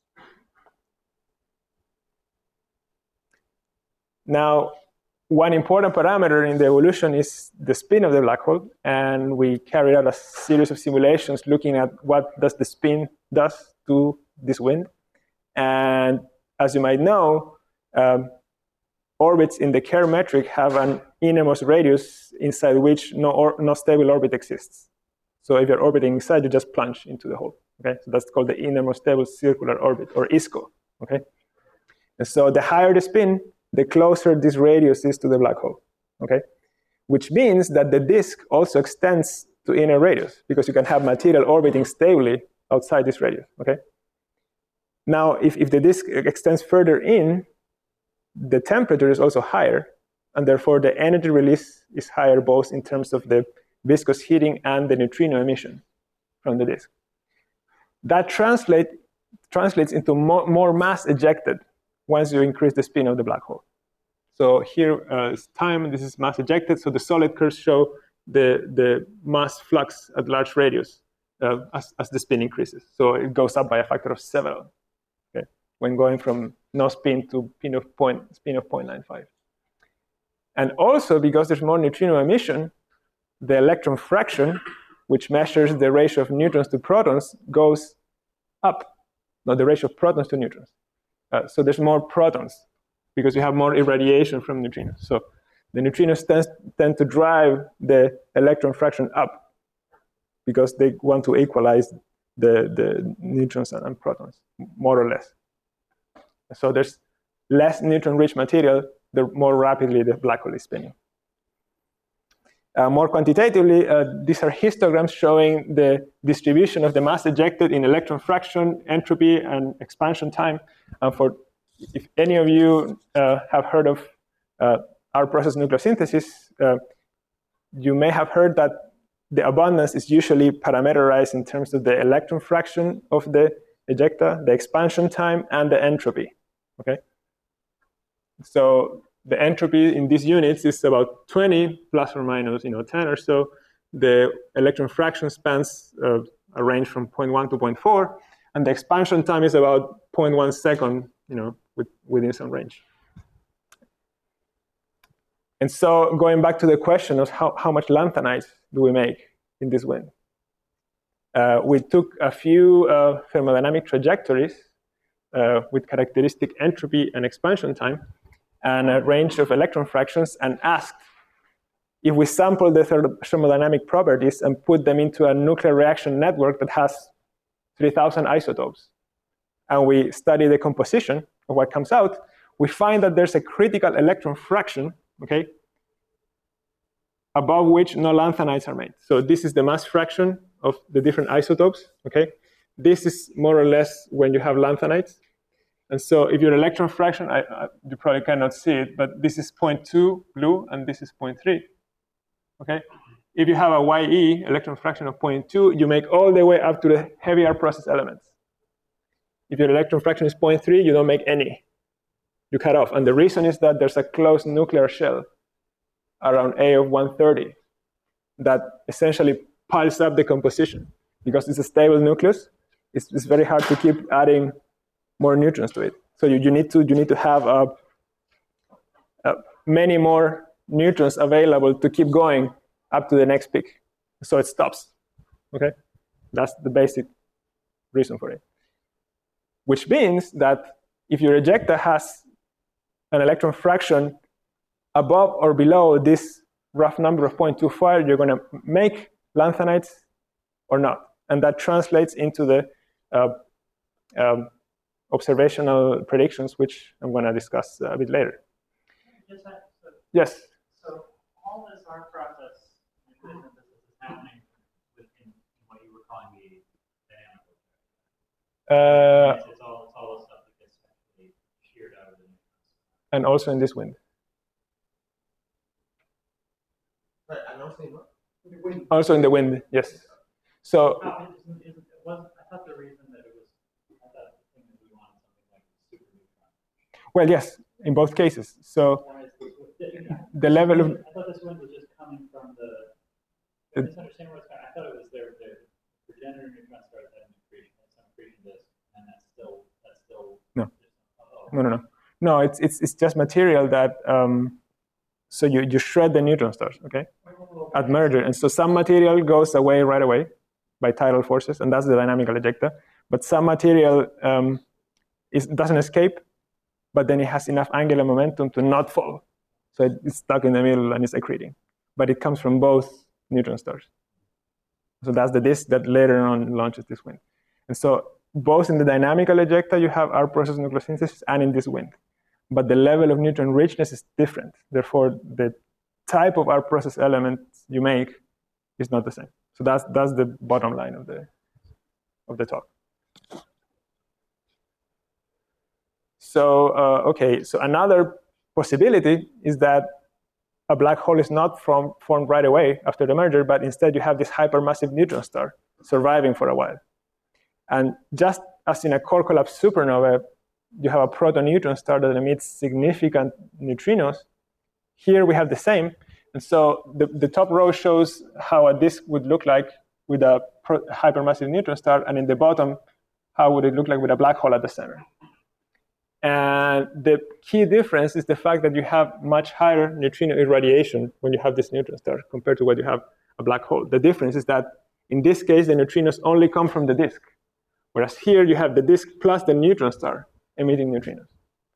Now, one important parameter in the evolution is the spin of the black hole, and we carried out a series of simulations looking at what does the spin does to this wind. And as you might know, um, orbits in the Kerr metric have an innermost radius inside which no, or, no stable orbit exists. So if you're orbiting inside, you just plunge into the hole. Okay, so that's called the innermost stable circular orbit, or I S C O. Okay, and so the higher the spin, the closer this radius is to the black hole, okay? Which means that the disk also extends to inner radius because you can have material orbiting stably outside this radius, okay? Now, if, if the disk extends further in, the temperature is also higher, and therefore the energy release is higher both in terms of the viscous heating and the neutrino emission from the disk. That translate, translates into more, more mass ejected once you increase the spin of the black hole. So here uh, is time, this is mass ejected, so the solid curves show the, the mass flux at large radius uh, as, as the spin increases. So it goes up by a factor of several, okay, when going from no spin to spin of point, spin of zero point nine five. And also, because there's more neutrino emission, the electron fraction, which measures the ratio of neutrons to protons, goes up, not the ratio of protons to neutrons. Uh, so there's more protons because you have more irradiation from neutrinos. So the neutrinos tend, tend to drive the electron fraction up because they want to equalize the, the neutrons and, and protons, more or less. So there's less neutron-rich material, the more rapidly the black hole is spinning. Uh, more quantitatively, uh, these are histograms showing the distribution of the mass ejected in electron fraction, entropy, and expansion time. Uh, for if any of you uh, have heard of uh, our process nucleosynthesis, uh, you may have heard that the abundance is usually parameterized in terms of the electron fraction of the ejecta, the expansion time, and the entropy. Okay, so the entropy in these units is about twenty plus or minus, you know, ten or so. The electron fraction spans uh, a range from zero point one to zero point four, and the expansion time is about zero point one second, you know, with, within some range. And so going back to the question of how, how much lanthanide do we make in this wind? Uh, we took a few uh, thermodynamic trajectories uh, with characteristic entropy and expansion time and a range of electron fractions and asked if we sample the thermodynamic properties and put them into a nuclear reaction network that has three thousand isotopes, and we study the composition of what comes out, we find that there's a critical electron fraction, okay, above which no lanthanides are made. So this is the mass fraction of the different isotopes, okay? This is more or less when you have lanthanides. And so if your electron fraction, I, I, you probably cannot see it, but this is zero point two blue, and this is zero point three, okay? If you have a Y E, electron fraction of zero point two, you make all the way up to the heavier process elements. If your electron fraction is zero point three, you don't make any. You cut off. And the reason is that there's a closed nuclear shell around A of one thirty that essentially piles up the composition. Because it's a stable nucleus, it's, it's very hard to keep adding more neutrons to it. So you, you, need, to, you need to have a, a many more neutrons available to keep going up to the next peak. So it stops, okay? That's the basic reason for it. Which means that if your ejecta has an electron fraction above or below this rough number of zero point two five, you're gonna make lanthanides or not. And that translates into the uh, um, observational predictions, which I'm gonna discuss a bit later. Yes. So, yes? So all this art process, nuclear synthesis is happening within what you were calling the dynamical. Uh, it's, it's, all, it's all the stuff that gets actually sheared out of the neutrons. And also in this wind. Right, and also in what? The wind. Also in the wind, yes. So, No, it, it, it wasn't, I thought the reason that it was, I thought the thing that we wanted something like super neutron. well, yes, in both cases. So the level of, I thought this wind was just coming from the, I misunderstand where it's coming. I thought it was their, their progenitor neutron stars having accretion, some accretion disk, and that's still, that's still. No. Just, oh, no, no, no. No, it's, it's, it's just material that, um, so you, you shred the neutron stars, okay, at merger. And so some material goes away right away by tidal forces, and that's the dynamical ejecta. But some material um, is, doesn't escape, but then it has enough angular momentum to not fall. So it's stuck in the middle and it's accreting. But it comes from both neutron stars. So that's the disk that later on launches this wind. And so both in the dynamical ejecta, you have our process nucleosynthesis, and in this wind. But the level of neutron richness is different. Therefore, the type of our process element you make is not the same. So that's that's the bottom line of the of the talk. So uh, okay, so another possibility is that a black hole is not from, formed right away after the merger, but instead you have this hypermassive neutron star surviving for a while. And just as in a core collapse supernova, you have a proto-neutron star that emits significant neutrinos, here we have the same. And so the, the top row shows how a disk would look like with a pro hypermassive neutron star, and in the bottom, how would it look like with a black hole at the center. And the key difference is the fact that you have much higher neutrino irradiation when you have this neutron star compared to what you have a black hole. The difference is that in this case, the neutrinos only come from the disk, whereas here you have the disk plus the neutron star emitting neutrinos.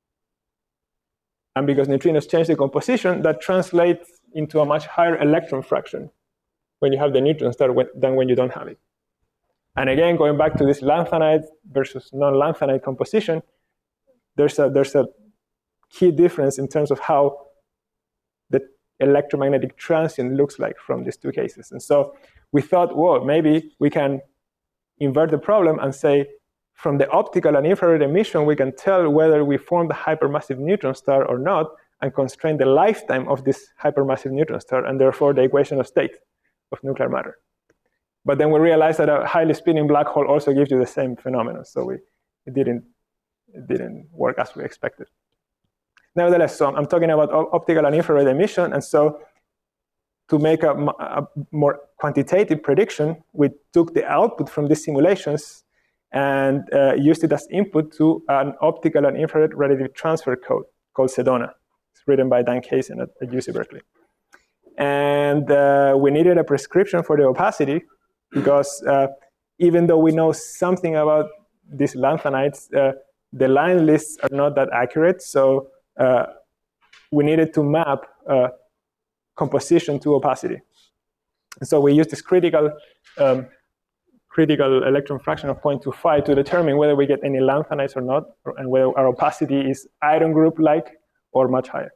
And because neutrinos change the composition, that translates into a much higher electron fraction when you have the neutron star than when you don't have it. And again, going back to this lanthanide versus non-lanthanide composition, there's a, there's a key difference in terms of how the electromagnetic transient looks like from these two cases. And so we thought, whoa, maybe we can invert the problem and say, from the optical and infrared emission, we can tell whether we formed a hypermassive neutron star or not, and constrain the lifetime of this hypermassive neutron star, and therefore the equation of state of nuclear matter. But then we realized that a highly spinning black hole also gives you the same phenomenon, so we, it, didn't, it didn't work as we expected. Nevertheless, so I'm talking about optical and infrared emission, and so to make a, a more quantitative prediction, we took the output from these simulations and uh, used it as input to an optical and infrared radiative transfer code called Sedona. It's written by Dan Kaysen at, at U C Berkeley. And uh, we needed a prescription for the opacity because uh, even though we know something about these lanthanides, uh, the line lists are not that accurate. So uh, we needed to map uh, composition to opacity. So we used this critical um, critical electron fraction of zero point two five to determine whether we get any lanthanides or not, and whether our opacity is iron group-like or much higher.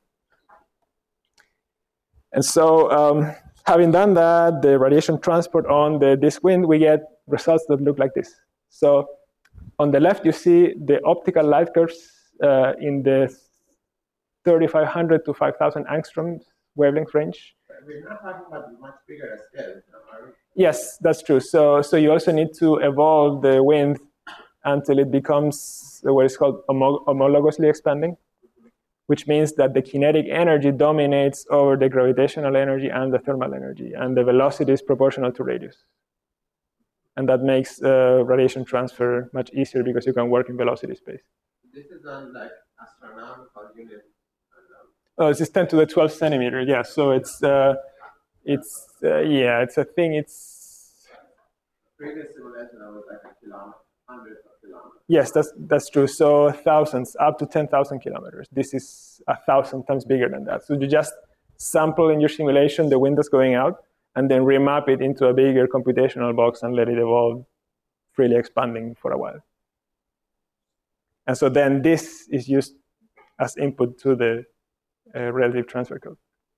And so um, having done that, the radiation transport on the disk wind, we get results that look like this. So on the left, you see the optical light curves uh, in the thirty-five hundred to five thousand angstrom wavelength range. We're not talking about much bigger scale, are we? Yes, that's true. So, so you also need to evolve the wind until it becomes what is called homo homologously expanding, which means that the kinetic energy dominates over the gravitational energy and the thermal energy, and the velocity is proportional to radius. And that makes uh, radiation transfer much easier because you can work in velocity space. This is on like astronomical unit. Oh, this is ten to the twelve centimeter. Yeah, so it's uh, it's uh, yeah, it's a thing. It's Previous simulation, I was like a kilometer, hundreds of kilometers. yes, that's that's true. So thousands, up to ten thousand kilometers. This is a thousand times bigger than that. So you just sample in your simulation the wind that's going out, and then remap it into a bigger computational box and let it evolve, freely expanding for a while. And so then this is used as input to the uh, relative transfer code.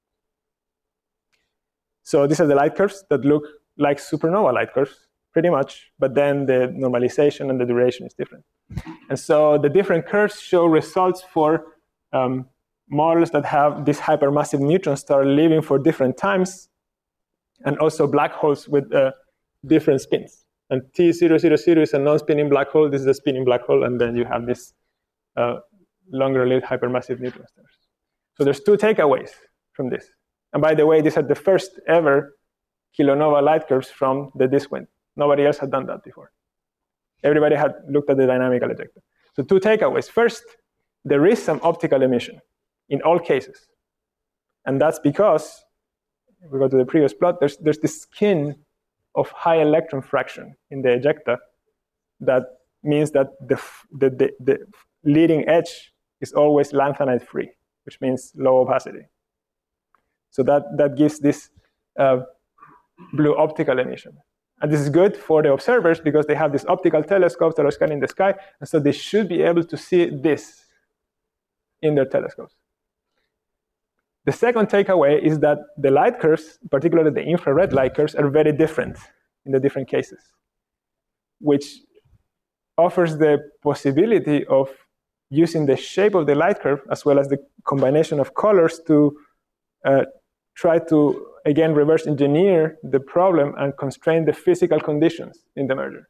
So these are the light curves that look like supernova light curves, pretty much, but then the normalization and the duration is different. And so the different curves show results for um, models that have this hypermassive neutron star living for different times, and also black holes with uh, different spins. And T zero zero zero is a non-spinning black hole. This is a spinning black hole, and then you have this uh, longer-lived hypermassive neutron stars. So there's two takeaways from this. And by the way, these are the first ever kilonova light curves from the disk wind. Nobody else had done that before. Everybody had looked at the dynamical ejecta. So two takeaways. First, there is some optical emission in all cases. And that's because, if we go to the previous plot, there's, there's this skin of high electron fraction in the ejecta that means that the, the, the, the leading edge is always lanthanide free, which means low opacity. So that, that gives this uh, blue optical emission. And this is good for the observers because they have these optical telescopes that are scanning the sky, and so they should be able to see this in their telescopes. The second takeaway is that the light curves, particularly the infrared light curves, are very different in the different cases, which offers the possibility of using the shape of the light curve as well as the combination of colors to uh, try to, again, reverse engineer the problem and constrain the physical conditions in the merger.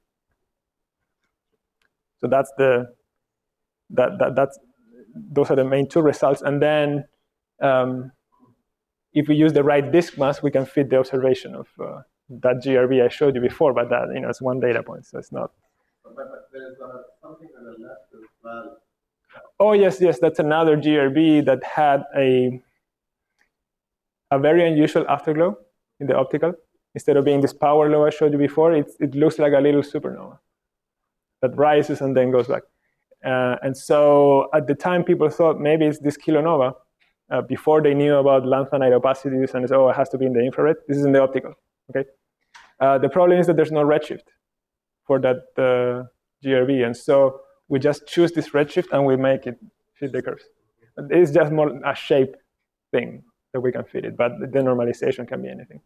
So that's the, that, that, that's, those are the main two results. And then um, if we use the right disk mass, we can fit the observation of uh, that G R B I showed you before, but that, you know, it's one data point, so it's not. But, but there's uh, something on the left as well. Oh, yes, yes, that's another G R B that had a, a very unusual afterglow in the optical. Instead of being this power law I showed you before, it, it looks like a little supernova that rises and then goes back. Uh, and so at the time, people thought maybe it's this kilonova uh, before they knew about lanthanide opacities, and it's, oh, it has to be in the infrared. This is in the optical, okay? Uh, the problem is that there's no redshift for that uh, G R B, and so we just choose this redshift and we make it fit the curves. It's just more a shape thing that we can fit it, but the normalization can be anything.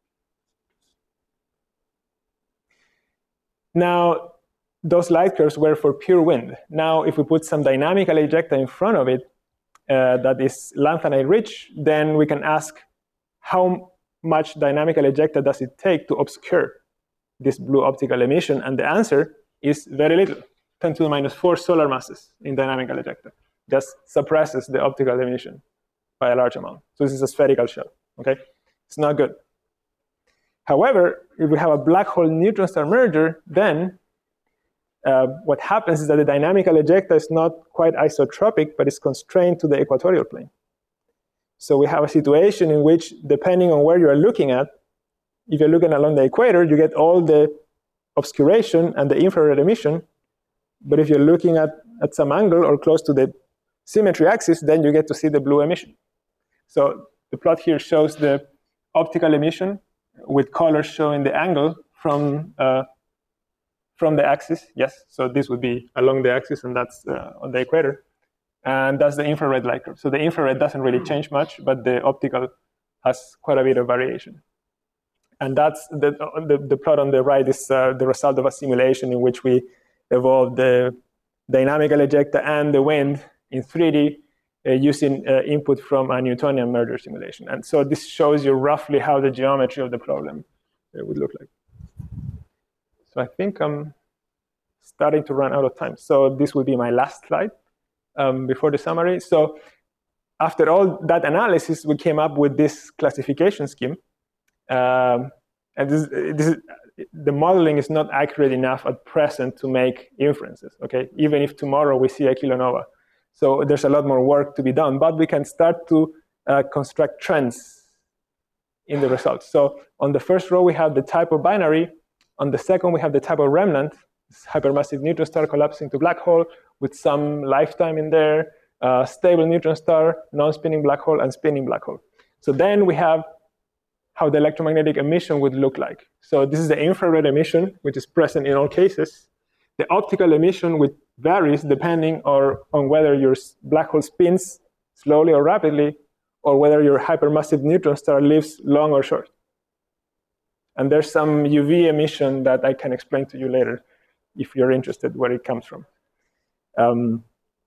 Now, those light curves were for pure wind. Now, if we put some dynamical ejecta in front of it uh, that is lanthanide rich, then we can ask how much dynamical ejecta does it take to obscure this blue optical emission, and the answer is very little. ten to the minus four solar masses in dynamical ejecta just suppresses the optical emission by a large amount. So this is a spherical shell, okay? It's not good. However, if we have a black hole neutron star merger, then uh, what happens is that the dynamical ejecta is not quite isotropic, but it's constrained to the equatorial plane. So we have a situation in which, depending on where you are looking at, if you're looking along the equator, you get all the obscuration and the infrared emission. But if you're looking at, at some angle or close to the symmetry axis, then you get to see the blue emission. So the plot here shows the optical emission with colors showing the angle from uh, from the axis. Yes, so this would be along the axis, and that's uh, on the equator. And that's the infrared light curve. So the infrared doesn't really change much, but the optical has quite a bit of variation. And that's the, the, the plot on the right is uh, the result of a simulation in which we evolved the dynamical ejecta and the wind in three D uh, using uh, input from a Newtonian merger simulation. And so this shows you roughly how the geometry of the problem uh, would look like. So I think I'm starting to run out of time. So this will be my last slide um, before the summary. So after all that analysis, we came up with this classification scheme. Um, and this, this is, the modeling is not accurate enough at present to make inferences, okay? Even if tomorrow we see a kilonova. So there's a lot more work to be done, but we can start to uh, construct trends in the results. So on the first row, we have the type of binary. On the second, we have the type of remnant, this hypermassive neutron star collapsing to black hole with some lifetime in there, uh, stable neutron star, non-spinning black hole, and spinning black hole. So then we have how the electromagnetic emission would look like. So this is the infrared emission, which is present in all cases. The optical emission, which varies depending or, on whether your black hole spins slowly or rapidly, or whether your hypermassive neutron star lives long or short. And there's some U V emission that I can explain to you later if you're interested where it comes from. Um,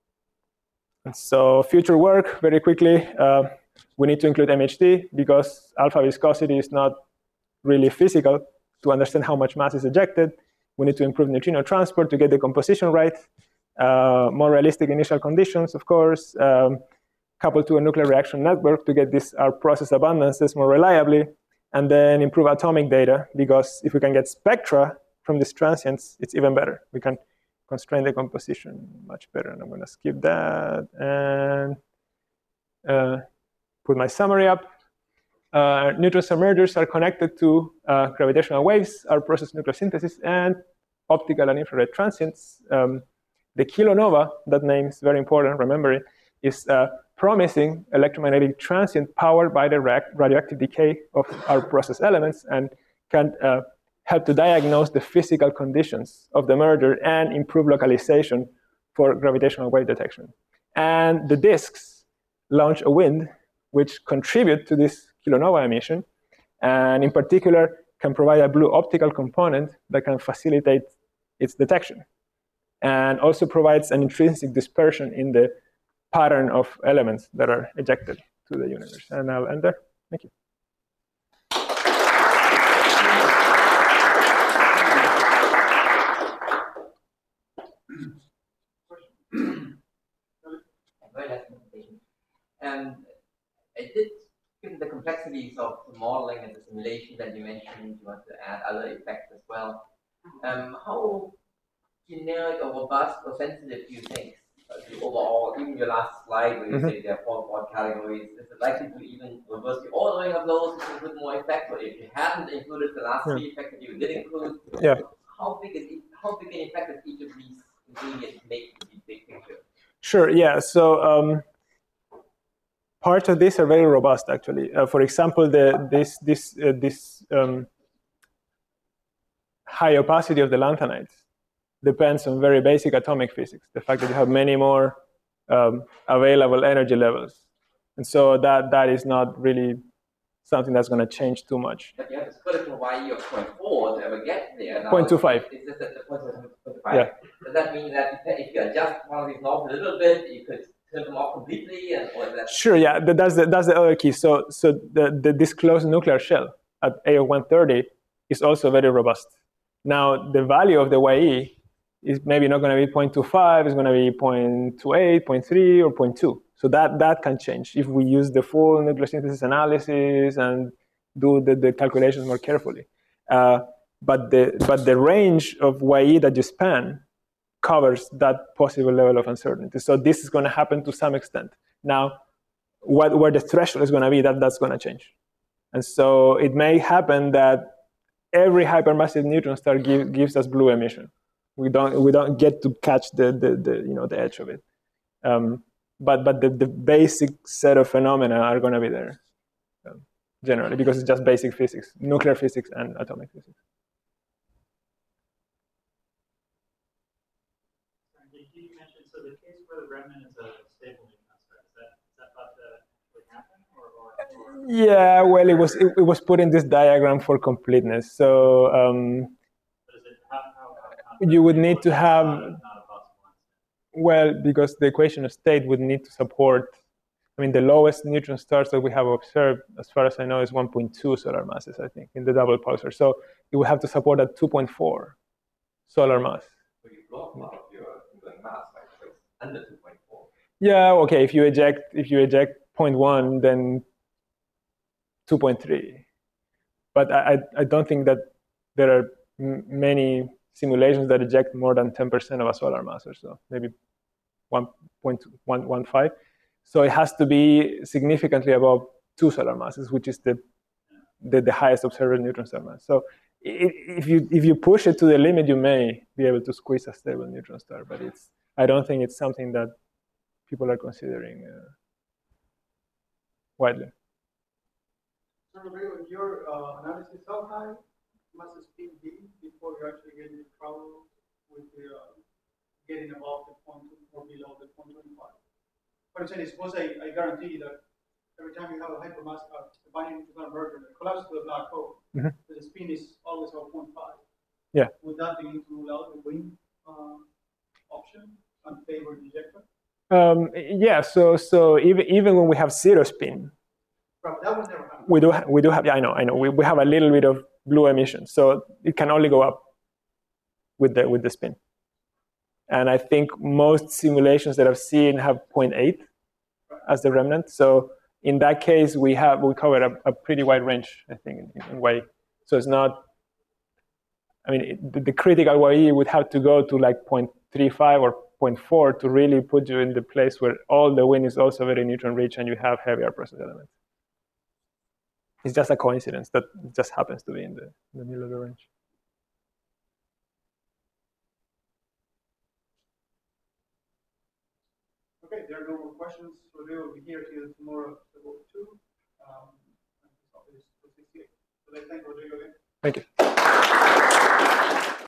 and so future work, very quickly. Uh, we need to include M H D because alpha viscosity is not really physical to understand how much mass is ejected. We need to improve neutrino transport to get the composition right. Uh, more realistic initial conditions, of course. Um, coupled to a nuclear reaction network to get this our process abundances more reliably. And then improve atomic data, because if we can get spectra from these transients, it's even better. We can constrain the composition much better. And I'm going to skip that and uh, put my summary up. Uh, neutron star mergers are connected to uh, gravitational waves, our process nucleosynthesis, and optical and infrared transients. Um, the kilonova, that name is very important, remember it, is uh, promising electromagnetic transient powered by the radioactive decay of our process elements and can uh, help to diagnose the physical conditions of the merger and improve localization for gravitational wave detection. And the disks launch a wind which contribute to this kilonova emission, and in particular can provide a blue optical component that can facilitate its detection, and also provides an intrinsic dispersion in the pattern of elements that are ejected to the universe. And I'll end there. Thank you. Very nice presentation. And I did, given the complexities of the modeling and the simulation that you mentioned, you want to add other effects as well. Um, how generic or robust or sensitive do you think? The overall, even your last slide where you mm-hmm. say there are four broad categories, is it likely to even reverse the ordering of those to include more effect? Or if you hadn't included the last yeah. three effects that you did include, yeah. how big is it, how big an effect does each of these ingredients make to the big picture? Sure, yeah. So um, parts of this are very robust, actually. Uh, for example, the this this uh, this um, high opacity of the lanthanides depends on very basic atomic physics, the fact that you have many more um, available energy levels. And so that, that is not really something that's going to change too much. But you have this critical Y E of zero point four to ever get there. Now, zero point two five. Is this at the point two five? Yeah. Does that mean that if you adjust one of these knobs a little bit, you could turn them off completely? And, or that... Sure, yeah, that's the, that's the other key. So, so the, the disclosed nuclear shell at A of one thirty is also very robust. Now, the value of the Y E is maybe not going to be zero point two five, it's going to be zero point two eight, zero point three, or zero point two. So that, that can change if we use the full nucleosynthesis analysis and do the, the calculations more carefully. Uh, but, the, but the range of Y E that you span covers that possible level of uncertainty. So this is going to happen to some extent. Now, what, where the threshold is going to be, that, that's going to change. And so it may happen that every hypermassive neutron star give, gives us blue emission. We don't, we don't get to catch the, the, the, you know, the edge of it. Um, but but the, the basic set of phenomena are going to be there, um, generally, because it's just basic physics, nuclear physics and atomic physics. You mentioned, so the case where the remnant is a stable neutron star, is that, is that thought to actually happen? Or, or, or? Yeah, well, it was it, it was put in this diagram for completeness. So um, But is it, how, how, how, you would need to have, not a, not a possible answer. well, because the equation of state would need to support, I mean, the lowest neutron stars that we have observed, as far as I know, is one point two solar masses, I think, in the double pulsar. So it would have to support a two point four solar mass. So you block a lot of your incoming mass, right? So it's under two point four. Yeah, okay, if you eject, if you eject zero point one, then two point three. But I, I don't think that there are m- many simulations that eject more than ten percent of a solar mass or so, maybe one point one one five. So it has to be significantly above two solar masses, which is the the, the highest observed neutron star mass. So it, if you if you push it to the limit, you may be able to squeeze a stable neutron star. But it's I don't think it's something that people are considering uh, widely. So, Rodrigo, in your uh, analysis, how high must the speed be before you actually get into trouble with the, uh, getting above the point or below the point twenty-five? What I'm saying is, suppose I, I guarantee that every time you have a hypermass, uh, the binding neutron merger that collapses to a black hole, Mhm. the spin is always zero point five. Yeah. Would that begin to rule out the wing uh, option and favor the ejector? Um, yeah. So so even even when we have zero spin, Right, that would never happen. we do ha- we do have yeah I know I know we, we have a little bit of blue emission, so it can only go up with the with the spin. And I think most simulations that I've seen have zero point eight as the remnant. So in that case, we have we cover a, a pretty wide range, I think, in, in Y. So it's not. I mean, it, the, the critical Y E would have to go to like zero point three five or zero point four to really put you in the place where all the wind is also very neutron rich and you have heavier process elements. It's just a coincidence that it just happens to be in the, in the middle of the range. Okay, there are no more questions. Rodrigo will be here till tomorrow at two. Um, and this office is sixty-eight. So let's thank Rodrigo again. Thank you.